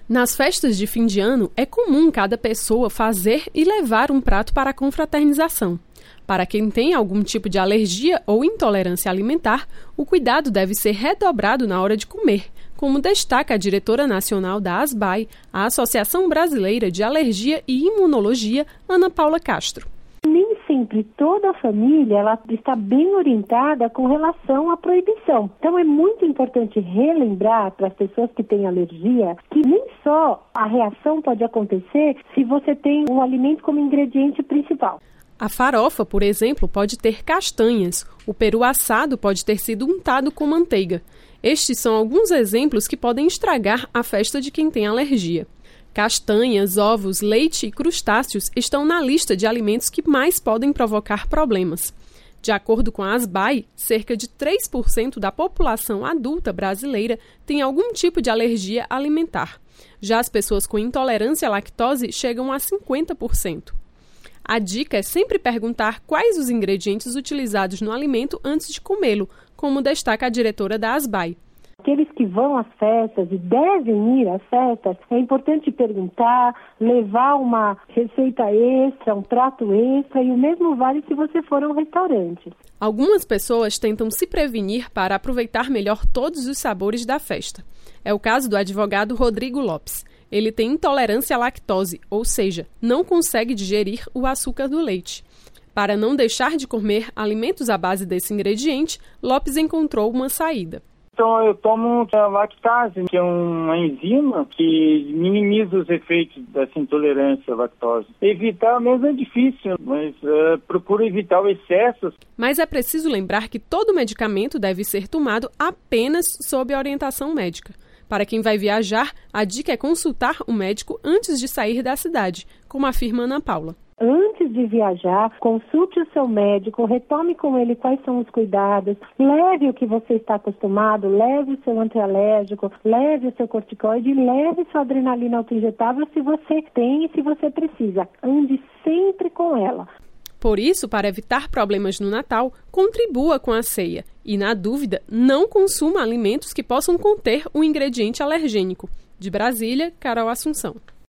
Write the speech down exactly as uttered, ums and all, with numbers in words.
Nas festas de fim de ano, é comum cada pessoa fazer e levar um prato para a confraternização. Para quem tem algum tipo de alergia ou intolerância alimentar, o cuidado deve ser redobrado na hora de comer, como destaca a diretora nacional da ASBAI, a Associação Brasileira de Alergia e Imunologia, Ana Paula Castro. Nem sempre toda a família ela está bem orientada com relação à proibição. Então é muito importante relembrar para as pessoas que têm alergia que nem só a reação pode acontecer se você tem o alimento como ingrediente principal. A farofa, por exemplo, pode ter castanhas. O peru assado pode ter sido untado com manteiga. Estes são alguns exemplos que podem estragar a festa de quem tem alergia. Castanhas, ovos, leite e crustáceos estão na lista de alimentos que mais podem provocar problemas. De acordo com a ASBAI, cerca de três por cento da população adulta brasileira tem algum tipo de alergia alimentar. Já as pessoas com intolerância à lactose chegam a cinquenta por cento. A dica é sempre perguntar quais os ingredientes utilizados no alimento antes de comê-lo, como destaca a diretora da ASBAI. Aqueles que vão às festas e devem ir às festas, é importante perguntar, levar uma receita extra, um prato extra, e o mesmo vale se você for a um restaurante. Algumas pessoas tentam se prevenir para aproveitar melhor todos os sabores da festa. É o caso do advogado Rodrigo Lopes. Ele tem intolerância à lactose, ou seja, não consegue digerir o açúcar do leite. Para não deixar de comer alimentos à base desse ingrediente, Lopes encontrou uma saída. Então eu tomo a lactase, que é uma enzima que minimiza os efeitos dessa intolerância à lactose. Evitar mesmo é difícil, mas uh, procuro evitar o excesso. Mas é preciso lembrar que todo medicamento deve ser tomado apenas sob a orientação médica. Para quem vai viajar, a dica é consultar o médico antes de sair da cidade, como afirma Ana Paula. Antes de viajar, consulte o seu médico, retome com ele quais são os cuidados, leve o que você está acostumado, leve o seu antialérgico, leve o seu corticoide, leve sua adrenalina autoinjetável se você tem e se você precisa. Ande sempre com ela. Por isso, para evitar problemas no Natal, contribua com a ceia e, na dúvida, não consuma alimentos que possam conter um ingrediente alergênico. De Brasília, Carol Assunção.